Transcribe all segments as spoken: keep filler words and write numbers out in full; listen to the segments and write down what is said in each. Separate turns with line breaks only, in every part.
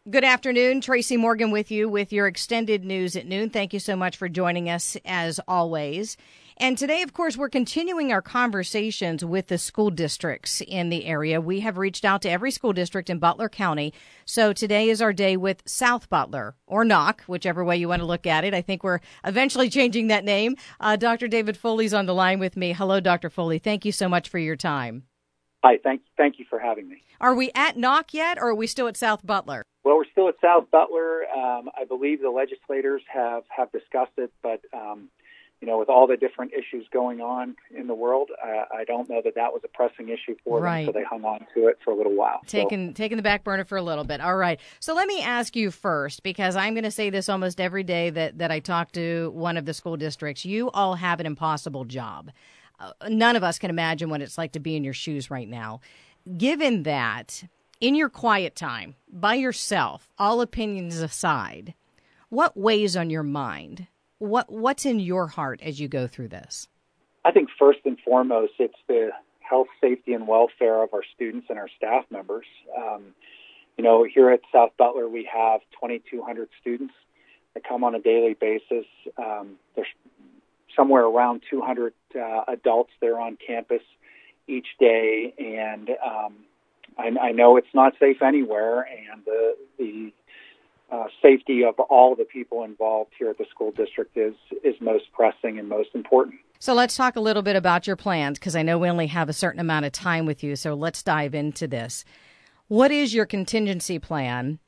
Good afternoon. Tracy Morgan with you with your extended news at noon. Thank you so much for joining us as always. And today, of course, we're continuing our conversations with the school districts in the area. We have reached out to every school district in Butler County. So today is our day with South Butler, or N O C, whichever way you want to look at it. I think we're eventually changing that name. Uh, Doctor David Foley's on the line with me. Hello, Doctor Foley. Thank you so much for your time.
Hi, thank, thank you for having me.
Are we at N O C yet, or are we still at South Butler?
Well, we're still at South Butler. Um, I believe the legislators have, have discussed it, but, um, you know, with all the different issues going on in the world, I, I don't know that that was a pressing issue for
right.
them, so they hung on to it for a little while.
Taking, so. taking the back burner for a little bit. All right. So let me ask you first, because I'm going to say this almost every day that, that I talk to one of the school districts. You all have an impossible job. Uh, none of us can imagine what it's like to be in your shoes right now. Given that, in your quiet time, by yourself, all opinions aside, what weighs on your mind? What What's in your heart as you go through this?
I think first and foremost, it's the health, safety, and welfare of our students and our staff members. Um, you know, here at South Butler, we have twenty-two hundred students that come on a daily basis. Um, there's somewhere around two hundred uh, adults there on campus each day, and um, I, I know it's not safe anywhere, and the the uh, safety of all the people involved here at the school district is is most pressing and most important.
So let's talk a little bit about your plans, because I know we only have a certain amount of time with you, so let's dive into this. What is your contingency plan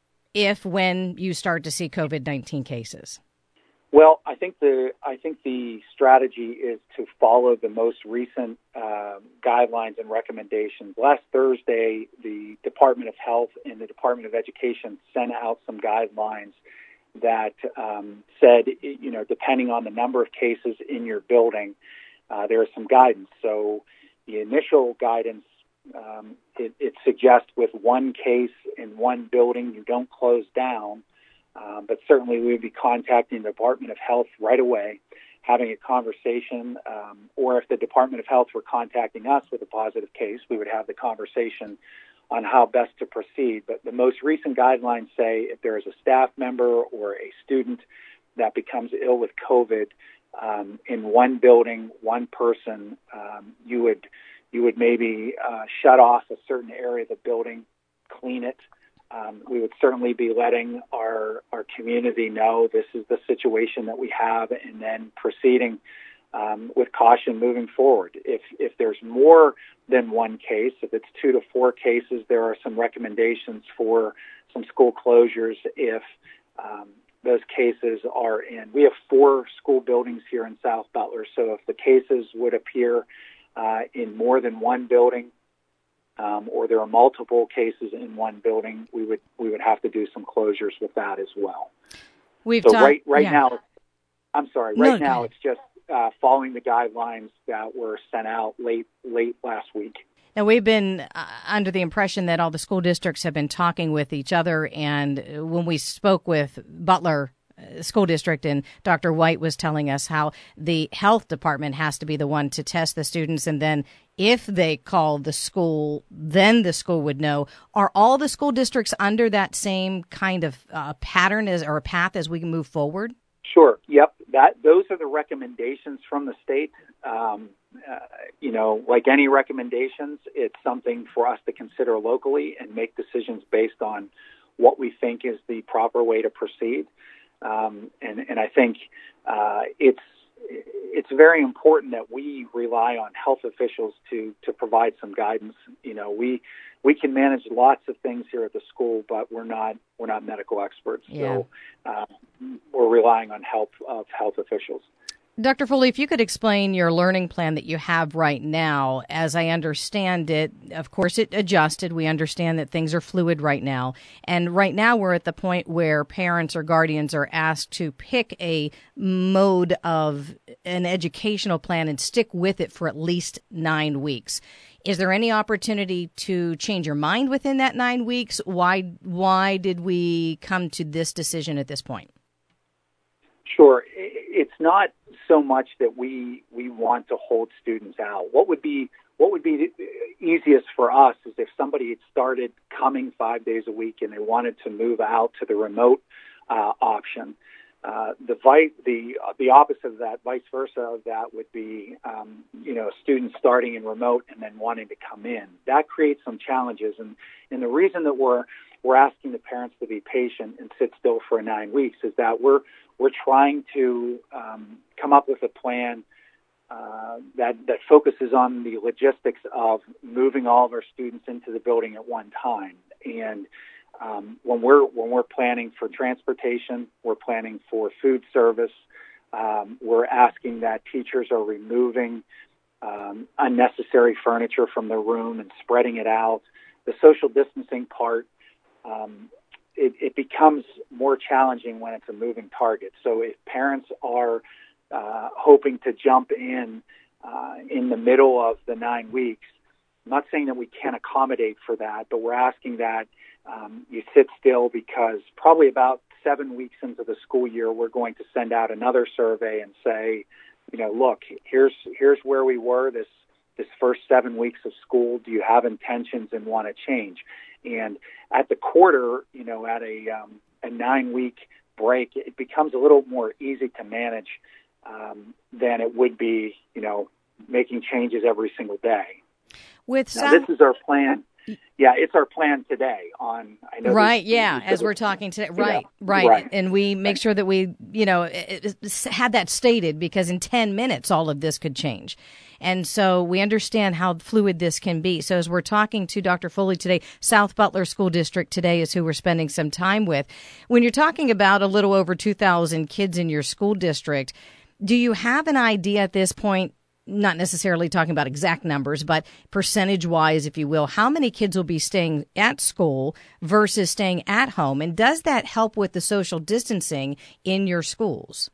if, when you start to see COVID nineteen cases?
Well, I think the I think the strategy is to follow the most recent uh, guidelines and recommendations. Last Thursday, the Department of Health and the Department of Education sent out some guidelines that um, said, you know, depending on the number of cases in your building, uh, there is some guidance. So the initial guidance, um, it, it suggests with one case in one building, you don't close down. Um, but certainly we would be contacting the Department of Health right away, having a conversation, um, or if the Department of Health were contacting us with a positive case, we would have the conversation on how best to proceed. But the most recent guidelines say if there is a staff member or a student that becomes ill with COVID um, in one building, one person, um, you would you would maybe uh, shut off a certain area of the building, clean it. Um, we would certainly be letting our, our community know this is the situation that we have, and then proceeding um, with caution moving forward. If if there's more than one case, if it's two to four cases, there are some recommendations for some school closures if um, those cases are in. We have four school buildings here in South Butler, so if the cases would appear uh, in more than one building, Um, or there are multiple cases in one building, we would we would have to do some closures with that as well.
We've
so
talked,
right right
yeah.
now, I'm sorry, right
no,
now it's just uh, following the guidelines that were sent out late late last week.
Now, we've been uh, under the impression that all the school districts have been talking with each other, and when we spoke with Butler School District, and Doctor White was telling us how the health department has to be the one to test the students, and then if they call the school, then the school would know. Are all the school districts under that same kind of uh, pattern as or path as we move forward?
Sure. Yep. That those are the recommendations from the state. Um, uh, you know, like any recommendations, it's something for us to consider locally and make decisions based on what we think is the proper way to proceed. Um, and, and I think uh, it's it's very important that we rely on health officials to, to provide some guidance. You know, we we can manage lots of things here at the school, but we're not we're not medical experts.
Yeah.
So uh, we're relying on help of health officials.
Doctor Foley, if you could explain your learning plan that you have right now. As I understand it, of course, it adjusted. We understand that things are fluid right now. And right now we're at the point where parents or guardians are asked to pick a mode of an educational plan and stick with it for at least nine weeks. Is there any opportunity to change your mind within that nine weeks? Why, why did we come to this decision at this point?
Sure. It's not so much that we we want to hold students out. What would be what would be easiest for us is if somebody had started coming five days a week and they wanted to move out to the remote uh, option. Uh, the vi- the uh, the opposite of that, vice versa of that, would be um, you know students starting in remote and then wanting to come in. That creates some challenges, and and the reason that we're we're asking the parents to be patient and sit still for nine weeks is that we're we're trying to um, come up with a plan uh, that that focuses on the logistics of moving all of our students into the building at one time. And Um, when we're when we're planning for transportation, we're planning for food service. Um, we're asking that teachers are removing um, unnecessary furniture from the room and spreading it out. The social distancing part, um, it, it becomes more challenging when it's a moving target. So if parents are uh, hoping to jump in uh, in the middle of the nine weeks, I'm not saying that we can't accommodate for that, but we're asking that Um, you sit still, because probably about seven weeks into the school year, we're going to send out another survey and say, you know, look, here's here's where we were this this first seven weeks of school. Do you have intentions and want to change? And at the quarter, you know, at a um, a nine week break, it becomes a little more easy to manage um, than it would be, you know, making changes every single day.
With
now,
some-
this is our plan. Yeah, it's our plan today on, I know.
Right, yeah, as we're talking today. Right,
yeah,
right,
right.
And we make sure that we, you know, had that stated, because in ten minutes, all of this could change. And so we understand how fluid this can be. So as we're talking to Doctor Foley today, South Butler School District today is who we're spending some time with. When you're talking about a little over two thousand kids in your school district, do you have an idea at this point, not necessarily talking about exact numbers, but percentage-wise, if you will, how many kids will be staying at school versus staying at home? And does that help with the social distancing in your schools?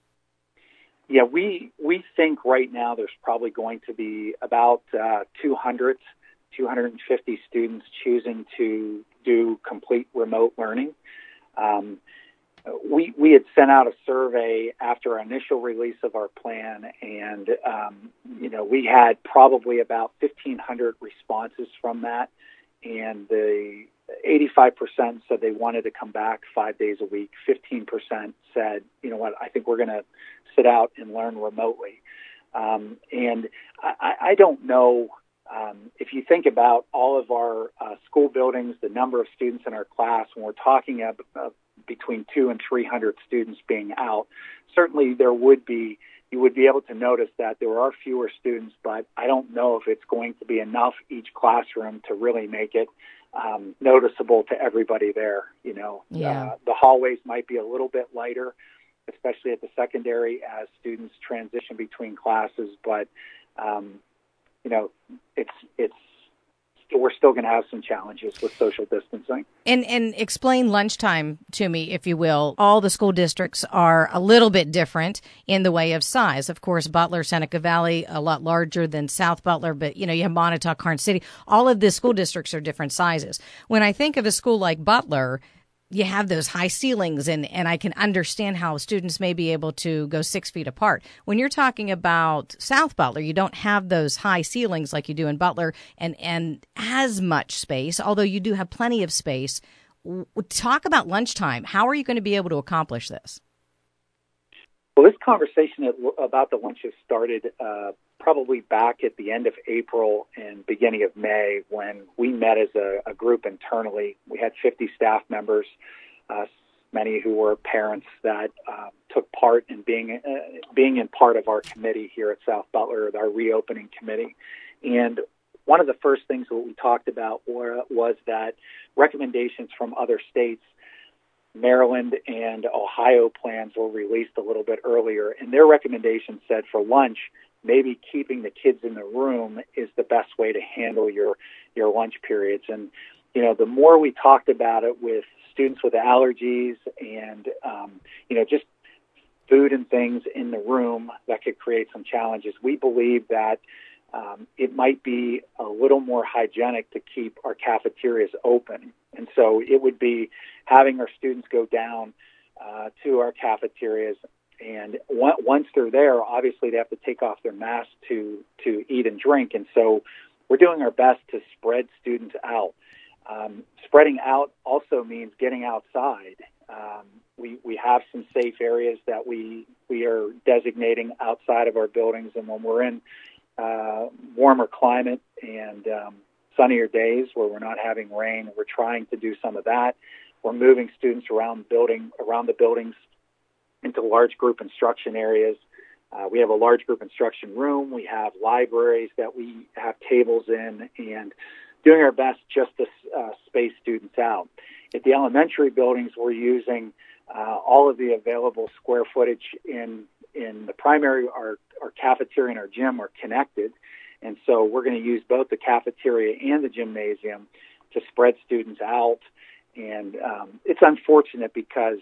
Yeah, we we think right now there's probably going to be about uh, two hundred, two hundred fifty students choosing to do complete remote learning. Um, we we had sent out a survey after our initial release of our plan, and um, you know we had probably about fifteen hundred responses from that, and the eighty-five percent said they wanted to come back five days a week. fifteen percent said, you know what, I think we're going to sit out and learn remotely. Um, and I, I don't know, um, if you think about all of our uh, school buildings, the number of students in our class, when we're talking about between two and three hundred students being out, certainly there would be, you would be able to notice that there are fewer students, but I don't know if it's going to be enough each classroom to really make it um, noticeable to everybody there. You know,
yeah.
uh, the hallways might be a little bit lighter, especially at the secondary as students transition between classes. But, um, you know, it's, it's, we're still going to have some challenges with social distancing.
And and explain lunchtime to me, if you will. All the school districts are a little bit different in the way of size. Of course, Butler, Seneca Valley, a lot larger than South Butler, but, you know, you have Montauk, Karnes City. All of the school districts are different sizes. When I think of a school like Butler, you have those high ceilings, and, and I can understand how students may be able to go six feet apart. When you're talking about South Butler, you don't have those high ceilings like you do in Butler and, and as much space, although you do have plenty of space. Talk about lunchtime. How are you going to be able to accomplish this?
Well, this conversation about the lunches started uh, probably back at the end of April and beginning of May when we met as a, a group internally. We had fifty staff members, uh, many who were parents that uh, took part in being uh, being in part of our committee here at South Butler, our reopening committee. And one of the first things that we talked about were, was that recommendations from other states, Maryland and Ohio plans were released a little bit earlier, and their recommendations said for lunch, maybe keeping the kids in the room is the best way to handle your, your lunch periods. And, you know, the more we talked about it with students with allergies and, um, you know, just food and things in the room that could create some challenges, we believe that um, it might be a little more hygienic to keep our cafeterias open. And so it would be having our students go down uh, to our cafeterias, and once they're there, obviously they have to take off their masks to, to eat and drink. And so we're doing our best to spread students out. Um, spreading out also means getting outside. Um, we, we have some safe areas that we, we are designating outside of our buildings, and when we're in uh, warmer climate and um, sunnier days where we're not having rain, we're trying to do some of that. We're moving students around the building, around the buildings into large group instruction areas. Uh, we have a large group instruction room. We have libraries that we have tables in, and doing our best just to uh, space students out. At the elementary buildings, we're using uh, all of the available square footage in in the primary. Our, our cafeteria and our gym are connected, and so we're going to use both the cafeteria and the gymnasium to spread students out. And um, it's unfortunate because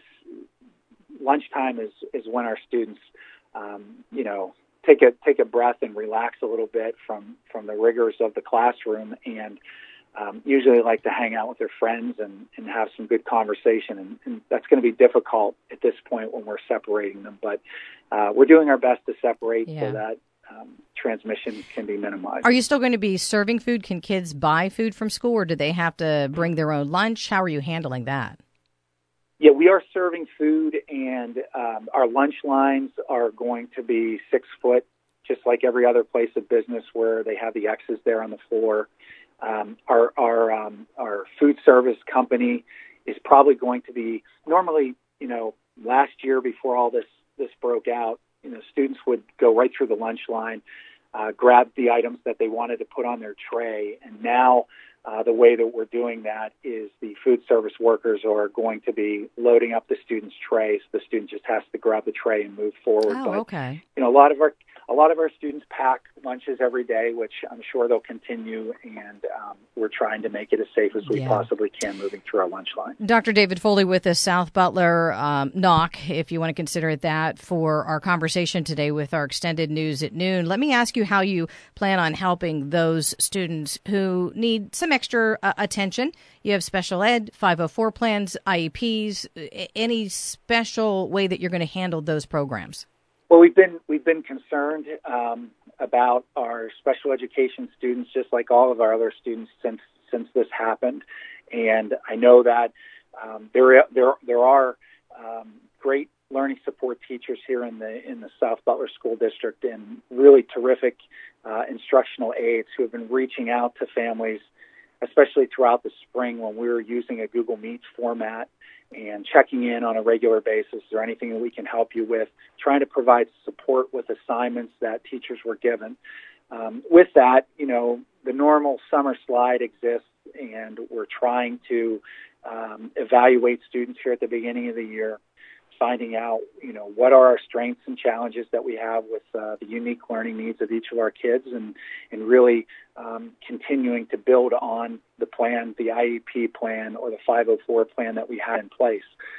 lunchtime is, is when our students, um, you know, take a take a breath and relax a little bit from, from the rigors of the classroom, and um, usually like to hang out with their friends and, and have some good conversation. And, and that's going to be difficult at this point when we're separating them. But uh, we're doing our best to separate yeah. so that um, transmission can be minimized.
Are you still going to be serving food? Can kids buy food from school, or do they have to bring their own lunch? How are you handling that?
Yeah, we are serving food, and um, our lunch lines are going to be six foot, just like every other place of business where they have the X's there on the floor. Um, our our um, our food service company is probably going to be normally, you know, last year before all this this broke out, you know, students would go right through the lunch line, uh, grab the items that they wanted to put on their tray, and now. Uh, the way that we're doing that is the food service workers are going to be loading up the student's tray, so the student just has to grab the tray and move forward.
Oh,
but,
okay.
You know, a lot of our a lot of our students pack lunches every day, which I'm sure they'll continue, and um, we're trying to make it as safe as we yeah. possibly can moving through our lunch line.
Doctor David Foley with the South Butler um, N O C, if you want to consider it that, for our conversation today with our extended news at noon. Let me ask you how you plan on helping those students who need some extra uh, attention. You have special ed, five oh four plans, I E Ps, any special way that you're going to handle those programs?
Well, we've been we've been concerned um, about our special education students, just like all of our other students, since since this happened. And I know that um, there there there are um, great learning support teachers here in the in the South Butler School District, and really terrific uh, instructional aides who have been reaching out to families, especially throughout the spring when we were using a Google Meet format, and checking in on a regular basis. Is there anything that we can help you with? Trying to provide support with assignments that teachers were given. Um, with that, you know, the normal summer slide exists, and we're trying to um, evaluate students here at the beginning of the year, finding out, you know, what are our strengths and challenges that we have with uh, the unique learning needs of each of our kids, and, and really um, continuing to build on the plan, the I E P plan or the five oh four plan that we had in place.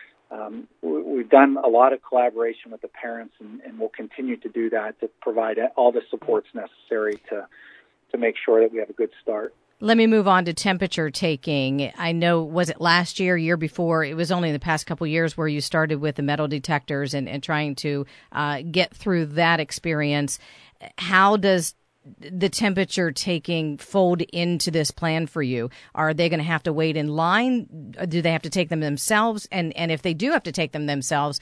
Um, we, we've done a lot of collaboration with the parents, and, and we'll continue to do that to provide all the supports necessary to, to make sure that we have a good start.
Let me move on to temperature taking. I know, was it last year, year before? It was only in the past couple of years where you started with the metal detectors and, and trying to uh, get through that experience. How does the temperature taking fold into this plan for you? Are they going to have to wait in line? Do they have to take them themselves? And, and if they do have to take them themselves,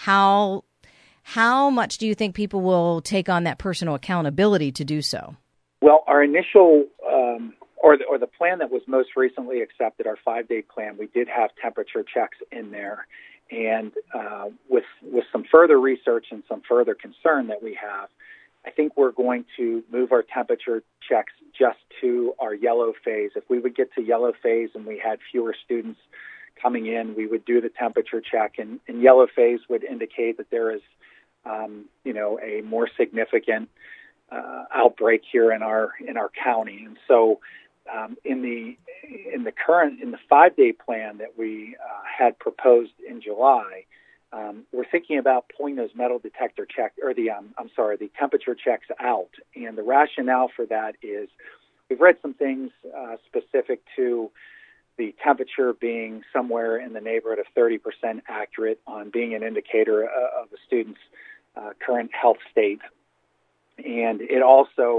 how how much do you think people will take on that personal accountability to do so?
Well, our initial... Um Or the, or the plan that was most recently accepted, our five-day plan, we did have temperature checks in there. And uh, with with some further research and some further concern that we have, I think we're going to move our temperature checks just to our yellow phase. If we would get to yellow phase and we had fewer students coming in, we would do the temperature check. And, and yellow phase would indicate that there is, um, you know, a more significant uh, outbreak here in our in our county. And so Um, in the in the current in the five day plan that we uh, had proposed in July, um, we're thinking about pulling those metal detector check or the um, I'm sorry the temperature checks out. And the rationale for that is we've read some things uh, specific to the temperature being somewhere in the neighborhood of thirty percent accurate on being an indicator uh, of a student's uh, current health state, and it also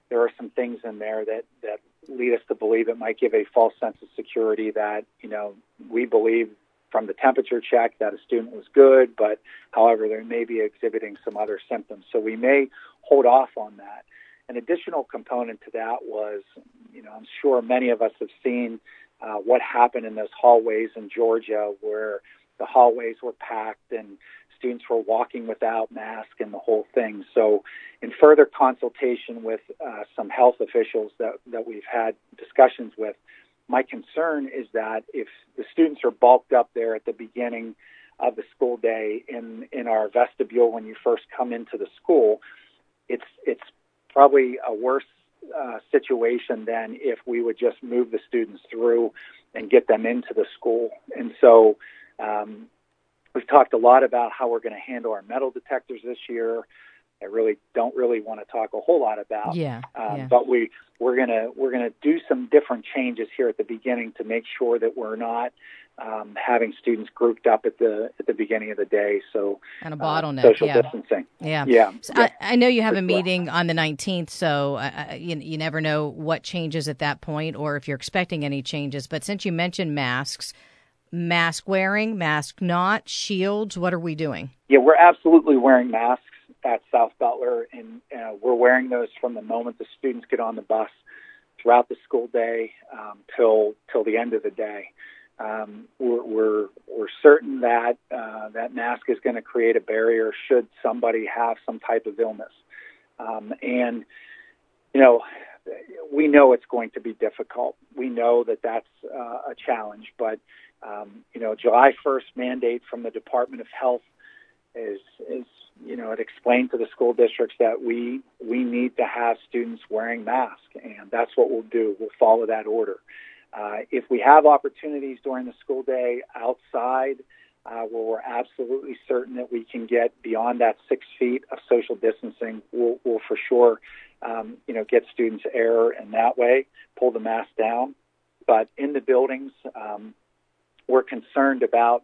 there are some things in there that, that lead us to believe it might give a false sense of security that, you know, we believe from the temperature check that a student was good, but however, they may be exhibiting some other symptoms. So we may hold off on that. An additional component to that was, you know, I'm sure many of us have seen uh, what happened in those hallways in Georgia where the hallways were packed and students were walking without masks and the whole thing. So in further consultation with uh, some health officials that, that we've had discussions with, my concern is that if the students are bulked up there at the beginning of the school day in, in our vestibule when you first come into the school, it's it's probably a worse uh, situation than if we would just move the students through and get them into the school. And so um, we've talked a lot about how we're going to handle our metal detectors this year. I really don't really want to talk a whole lot about.
Yeah,
um,
yeah.
But we we're gonna we're gonna do some different changes here at the beginning to make sure that we're not um, having students grouped up at the at the beginning of the day. So
and a bottleneck,
uh, social
yeah.
distancing.
Yeah,
yeah.
So
yeah.
I, I know you have a meeting on the nineteenth, so uh, you you never know what changes at that point or if you're expecting any changes. But since you mentioned masks. Mask wearing, mask not, shields, what are we doing?
Yeah, we're absolutely wearing masks at South Butler, and uh, we're wearing those from the moment the students get on the bus throughout the school day um, till till the end of the day. Um, we're, we're we're certain that uh, that mask is going to create a barrier should somebody have some type of illness, um, and you know. We know it's going to be difficult. We know that that's uh, a challenge, but um, you know, July first mandate from the Department of Health is, is you know, it explained to the school districts that we we need to have students wearing masks, and that's what we'll do. We'll follow that order. Uh, if we have opportunities during the school day outside, uh, where we're absolutely certain that we can get beyond that six feet of social distancing, we'll, we'll for sure. Um, you know, get students air in that way, pull the mask down. But in the buildings, um, we're concerned about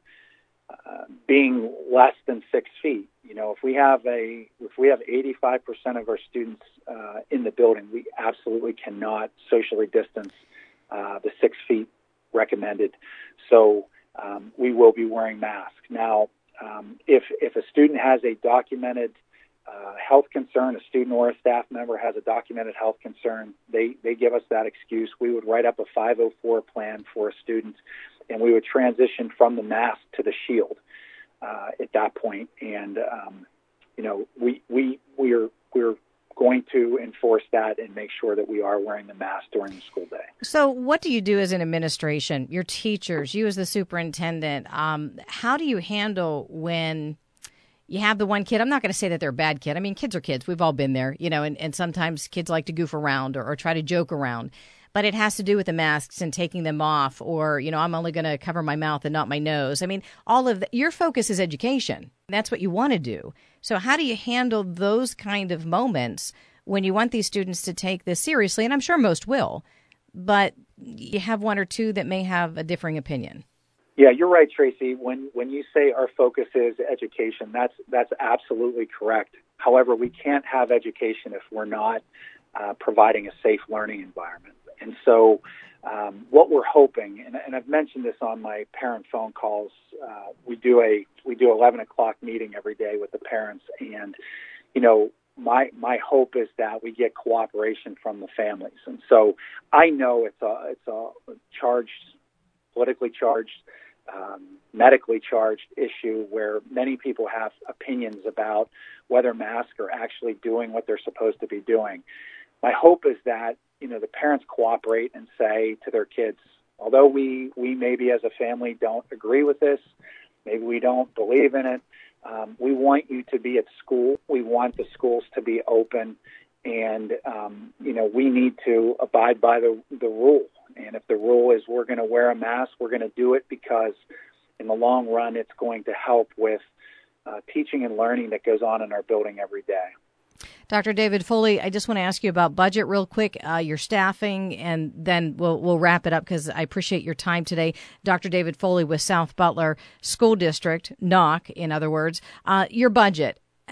uh, being less than six feet. You know, if we have a if we have eighty-five percent of our students uh, in the building, we absolutely cannot socially distance uh, the six feet recommended. So um, we will be wearing masks. Now, um, if if a student has a documented Uh, health concern, a student or a staff member has a documented health concern, they, they give us that excuse. We would write up a five oh four plan for a student, and we would transition from the mask to the shield uh, at that point. And, um, you know, we, we, we're, we're going to enforce that and make sure that we are wearing the mask during the school day.
So what do you do as an administration, your teachers, you as the superintendent? Um, how do you handle when you have the one kid? I'm not going to say that they're a bad kid. I mean, kids are kids. We've all been there, you know, and, and sometimes kids like to goof around or, or try to joke around. But it has to do with the masks and taking them off or, you know, I'm only going to cover my mouth and not my nose. I mean, all of the, your focus is education. That's what you want to do. So how do you handle those kind of moments when you want these students to take this seriously? And I'm sure most will, but you have one or two that may have a differing opinion.
Yeah, you're right, Tracy. When when you say our focus is education, that's that's absolutely correct. However, we can't have education if we're not uh, providing a safe learning environment. And so um, what we're hoping, and, and I've mentioned this on my parent phone calls, uh, we do a we do eleven o'clock meeting every day with the parents, and you know, my my hope is that we get cooperation from the families. And so I know it's a it's a charged, politically charged, um, medically charged issue where many people have opinions about whether masks are actually doing what they're supposed to be doing. My hope is that, you know, the parents cooperate and say to their kids, although we, we maybe as a family don't agree with this, maybe we don't believe in it, um, we want you to be at school. We want the schools to be open, and, um, you know, we need to abide by the, the rule. And if the rule is we're going to wear a mask, we're going to do it because in the long run, it's going to help with uh, teaching and learning that goes on in our building every day.
Doctor David Foley, I just want to ask you about budget real quick, uh, your staffing, and then we'll we'll wrap it up because I appreciate your time today. Doctor David Foley with South Butler School District, N O C, in other words. Uh, your budget,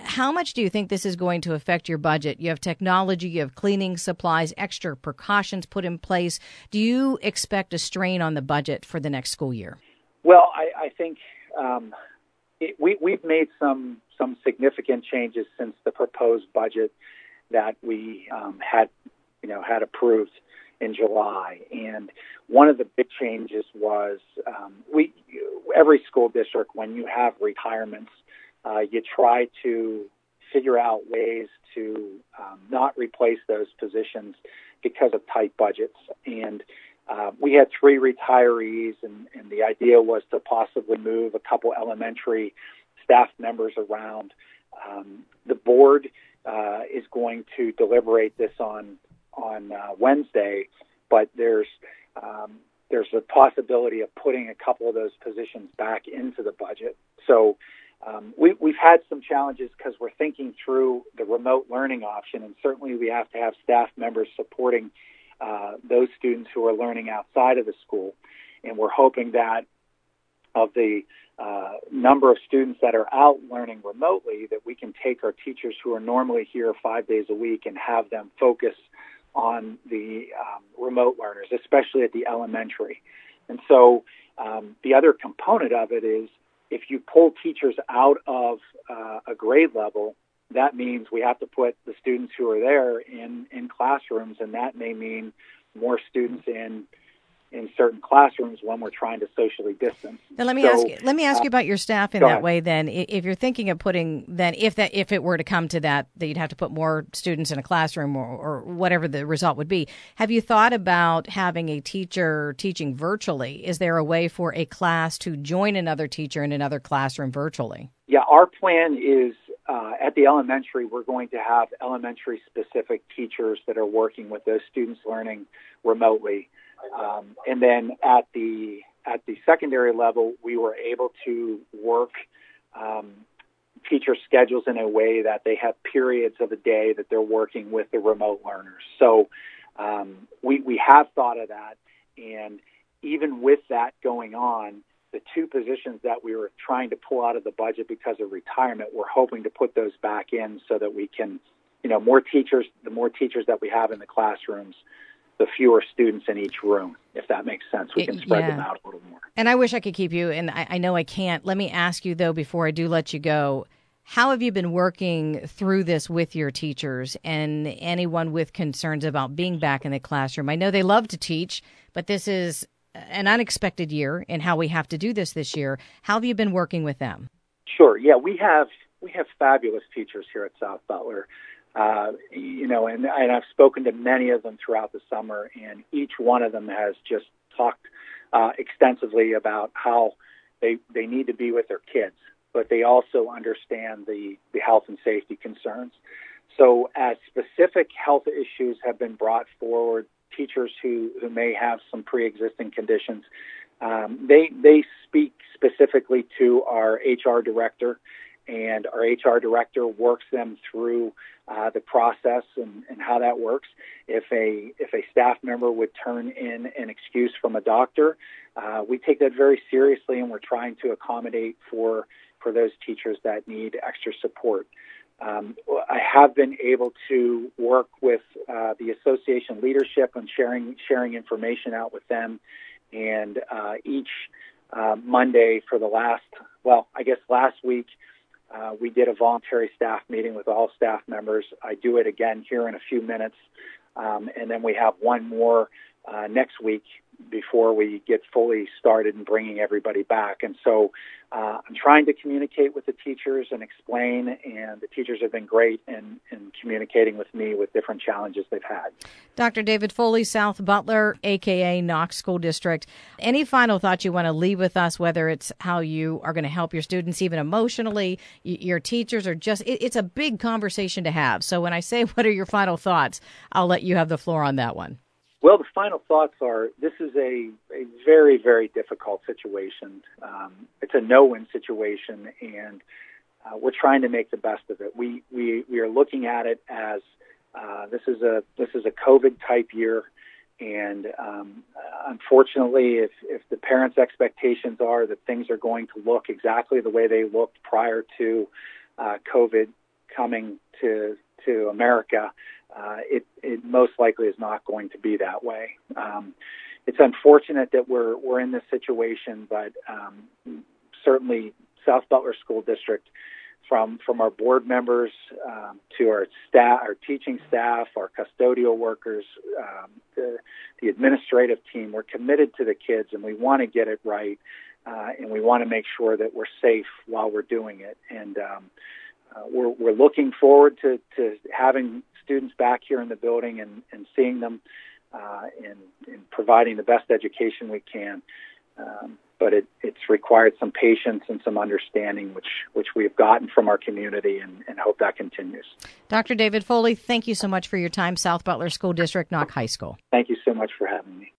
how much do you think this is going to affect your budget? You have technology, you have cleaning supplies, extra precautions put in place. Do you expect a strain on the budget for the next school year?
Well, I, I think um, it, we, we've made some some significant changes since the proposed budget that we um, had, you know, had approved in July. And one of the big changes was um, we every school district, when you have retirements, uh, you try to figure out ways to um, not replace those positions because of tight budgets. And uh, we had three retirees, and, and the idea was to possibly move a couple elementary staff members around. Um, the board uh, is going to deliberate this on on uh, Wednesday, but there's um, there's a possibility of putting a couple of those positions back into the budget. So um, we, we've had some challenges because we're thinking through the remote learning option, and certainly we have to have staff members supporting uh, those students who are learning outside of the school. And we're hoping that of the uh, number of students that are out learning remotely, that we can take our teachers who are normally here five days a week and have them focus on the um, remote learners, especially at the elementary. And so um, the other component of it is if you pull teachers out of uh, a grade level, that means we have to put the students who are there in, in classrooms, and that may mean more students in in certain classrooms when we're trying to socially distance.
Now let me
so,
ask you, let me ask uh, you about your staff in that ahead. way. Then, if you're thinking of putting, then if that if it were to come to that, that you'd have to put more students in a classroom or, or whatever the result would be. Have you thought about having a teacher teaching virtually? Is there a way for a class to join another teacher in another classroom virtually?
Yeah, our plan is uh, at the elementary, we're going to have elementary specific teachers that are working with those students learning remotely. Um, and then at the at the secondary level, we were able to work um, teacher schedules in a way that they have periods of the day that they're working with the remote learners. So um, we we have thought of that, and even with that going on, the two positions that we were trying to pull out of the budget because of retirement, we're hoping to put those back in so that we can, you know, more teachers. The more teachers that we have in the classrooms, the fewer students in each room, if that makes sense. We can spread yeah. them out a little more.
And I wish I could keep you, and I, I know I can't. Let me ask you, though, before I do let you go, how have you been working through this with your teachers and anyone with concerns about being back in the classroom? I know they love to teach, but this is an unexpected year in how we have to do this this year. How have you been working with them?
Sure. Yeah, we have we have fabulous teachers here at South Butler. Uh, you know, and, and I've spoken to many of them throughout the summer, and each one of them has just talked uh, extensively about how they they need to be with their kids, but they also understand the, the health and safety concerns. So as specific health issues have been brought forward, teachers who, who may have some pre-existing conditions, um, they they speak specifically to our H R director, and our H R director works them through uh, the process and, and how that works. If a if a staff member would turn in an excuse from a doctor, uh, we take that very seriously, and we're trying to accommodate for for those teachers that need extra support. Um, I have been able to work with uh, the association leadership on sharing sharing information out with them, and uh, each uh, Monday for the last, well, I guess last week, Uh, we did a voluntary staff meeting with all staff members. I do it again here in a few minutes. Um, and then we have one more uh, next week before we get fully started in bringing everybody back. And so uh, I'm trying to communicate with the teachers and explain, and the teachers have been great in, in communicating with me with different challenges they've had.
Doctor David Foley, South Butler, a k a. Knox School District. Any final thoughts you want to leave with us, whether it's how you are going to help your students even emotionally, your teachers, or just, it, it's a big conversation to have. So when I say what are your final thoughts, I'll let you have the floor on that one.
Well, the final thoughts are this is a, a very, very difficult situation. Um, it's a no-win situation, and uh, we're trying to make the best of it. We we, we are looking at it as uh, this is a this is a COVID-type year, and um, unfortunately, if, if the parents' expectations are that things are going to look exactly the way they looked prior to uh, COVID coming to to America, uh, it, it most likely is not going to be that way. Um, it's unfortunate that we're we're in this situation, but um, certainly South Butler School District, from from our board members um, to our staff, our teaching staff, our custodial workers, um, the, the administrative team, we're committed to the kids, and we want to get it right, uh, and we want to make sure that we're safe while we're doing it. And um, uh, we're we're looking forward to, to having students back here in the building and, and seeing them uh, and, and providing the best education we can. Um, but it, it's required some patience and some understanding, which which we've gotten from our community, and, and hope that continues.
Doctor David Foley, thank you so much for your time. South Butler School District, Knoch High School.
Thank you so much for having me.